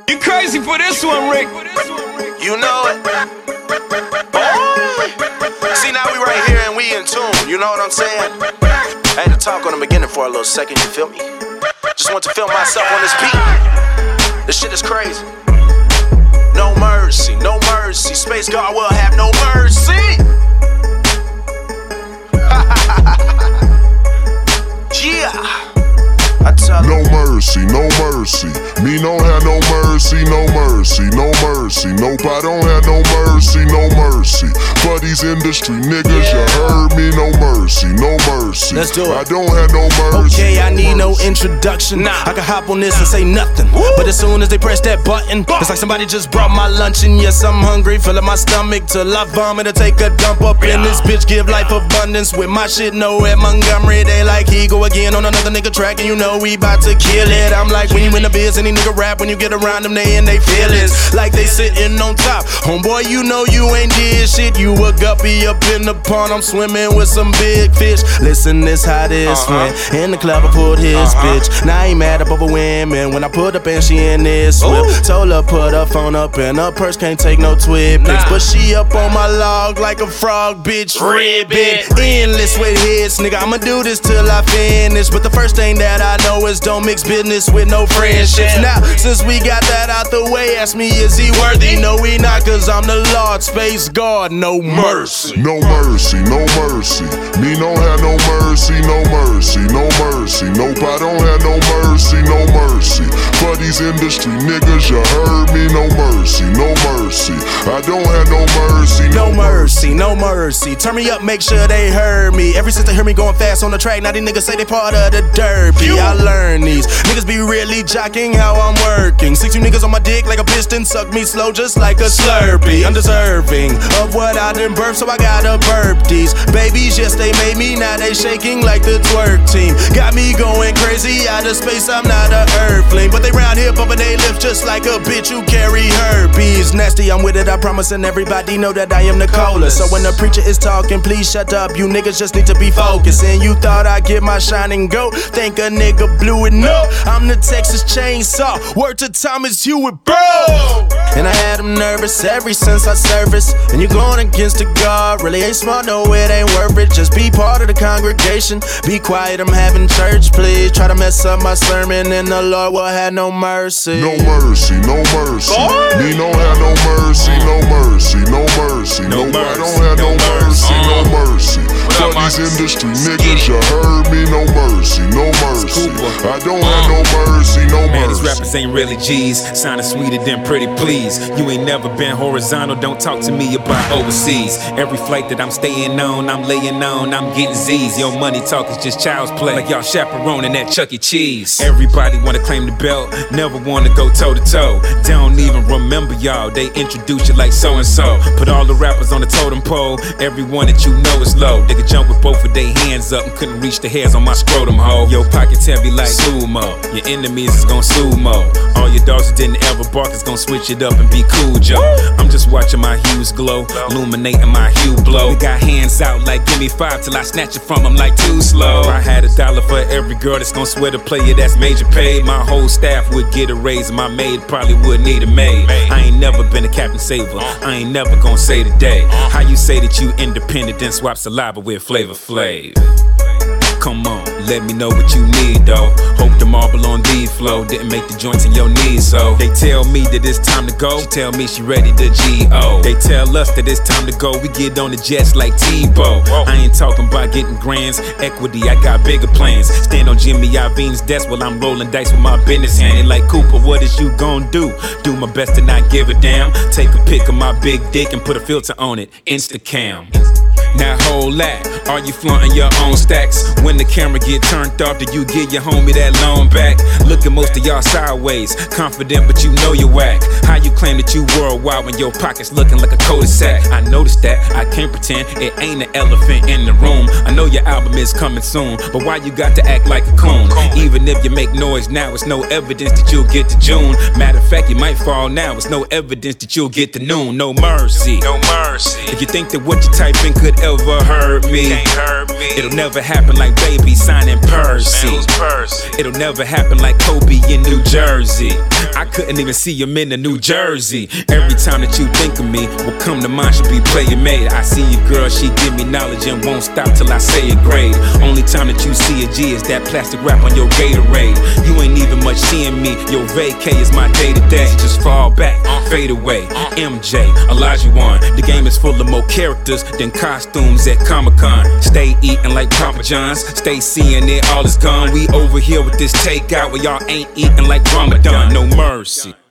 You crazy for this one, Rick. You know it. Boy. See, now we right here and we in tune. You know what I'm saying? I had to talk on the beginning for a little second, you feel me? Just want to feel myself on this beat. This shit is crazy. No mercy, no mercy. Space God will have no mercy. Yeah. No mercy, no mercy. Me don't have no mercy, no mercy, no mercy. Nope, I don't have no mercy, no mercy. For these industry niggas, you heard me, no mercy, no mercy. Let's do it. I don't have no mercy. Okay, I need no mercy. introduction. I can hop on this and say nothing. But as soon as they press that button, it's like somebody just brought my lunch. And yes, I'm hungry, filling my stomach till I vomit or take a dump up in this bitch. Give life abundance with my shit. No at Montgomery, they like he go again on another nigga track, and you know we bout to kill it. I'm like, when you in the biz, any nigga rap, when you get around them, they in they feelings like they sitting on top. Homeboy, you know you ain't did shit. You a guppy up in the pond, I'm swimming with some big fish. Listen, this how this went. In the club, I pulled his bitch. Now I ain't mad up over women. When I pulled up and she in this whip, told her put her phone up in her purse, can't take no twit pics. But she up on my log like a frog, bitch. Ribbit, endless with hits, nigga. I'ma do this till I finish. But the first thing that I know is don't mix business with no friendships. Now, since we got that out the way, ask me, is he worthy? No, he not, cause I'm the Lord, Space God, no mercy. No mercy, no mercy. Me don't have no mercy, no mercy, no mercy. Nope, I don't have no mercy, no mercy. For these industry niggas, you heard me, no mercy, no mercy. I don't have no mercy, no mercy, no mercy. Turn me up, make sure they heard me. Ever since they heard me going fast on the track, now these niggas say they part of the derby. I learned these niggas be really jocking how I'm working. 60 niggas on my dick like a piston, suck me slow just like a Slurpee. Undeserving of what I done birthed, so I gotta burp these babies. Yes, they made me, now they shaking like the twerk team. Got me going crazy out of space, I'm not a earthling. But they round here bumping they lips just like a bitch who carry herpes. Nasty, I'm with it, I promise, and everybody know that I am the coldest. So when the preacher is talking, please shut up. You niggas just need to be focused. And you thought I'd get my shine and go, think a nigga blew it, no. I'm the Texas Chainsaw, word to Thomas Hewitt, bro. And I had him nervous ever since I serviced. And you're going against the God, really ain't smart, no, it ain't worth it. Just be part of the congregation, be quiet, I'm having church, please. Try to mess up my sermon and the Lord will have no mercy. No mercy, no mercy. Me don't have no mercy, no mercy, no mercy. Nope, I don't have no mercy, no mercy. For these industry niggas, you heard me, no mercy, no mercy. I don't have no mercy, no mercy. Man, these rappers ain't really G's, sounding sweeter than pretty please. You ain't never been horizontal, don't talk to me about overseas. Every flight that I'm staying on, I'm laying on, I'm getting Z's. Your money talk is just child's play, like y'all chaperoning that Chuck E. Cheese. Everybody wanna claim the belt, never wanna go toe to toe. Don't even remember y'all, they introduce you like so and so. Put all the rappers on the totem pole, everyone that you know is low. They could jump with both of their hands up and couldn't reach the hairs on my scrotum hole. Your pockets heavy like sumo, your enemies is gon' sumo. All your dogs that didn't ever bark is gon' switch it up and be cool, Joe. I'm just watching my hues glow, illuminating my hue blow. They got hands out like give me 5 till I snatch it from them like too slow. I had $1 for every girl that's gon' swear to play it, that's major paid. My whole staff would get a raise and my maid probably would need a maid. I ain't never been a Captain Saver, I ain't never gon' say today. How you say that you independent then swap saliva with Flavor Flav? Come on, let me know what you need though. Hope the marble on D flow didn't make the joints in your knees, so they tell me that it's time to go. She tell me she ready to G.O. They tell us that it's time to go. We get on the jets like Tebow. I ain't talking about getting grands, equity, I got bigger plans. Stand on Jimmy Iovine's desk while I'm rolling dice with my business hand. And like Cooper, what is you gon' do? Do my best to not give a damn. Take a pic of my big dick and put a filter on it, Instacam. Now hold that, are you flaunting your own stacks? When the camera get turned off, do you give your homie that loan back? Look at most of y'all sideways, confident but you know you're whack. How you claim that you worldwide when your pocket's looking like a cul-de-sac? I noticed that, I can't pretend it ain't an elephant in the room. I know your album is coming soon, but why you got to act like a coon? Even if you make noise now, it's no evidence that you'll get to June. Matter of fact, you might fall now, it's no evidence that you'll get to noon. No mercy, no mercy. If you think that what you type in could ever hurt me. It'll never happen like Baby signing Percy. It'll never happen like Kobe in New Jersey. I couldn't even see him in the New Jersey. Every time that you think of me, what come to mind should be player made. I see you, girl, she give me knowledge and won't stop till I say it grade. Only time that you see a G is that plastic wrap on your Gatorade. You ain't even much seeing me. Your vacay is my day-to-day. Just fall back, fade away. MJ, Olajuwon. The game is full of more characters than costumes at Comic-Con. Stay eating like Papa John's. Stay seeing it, all is gone. We over here with this takeout where y'all ain't eating like Ramadan. No mercy.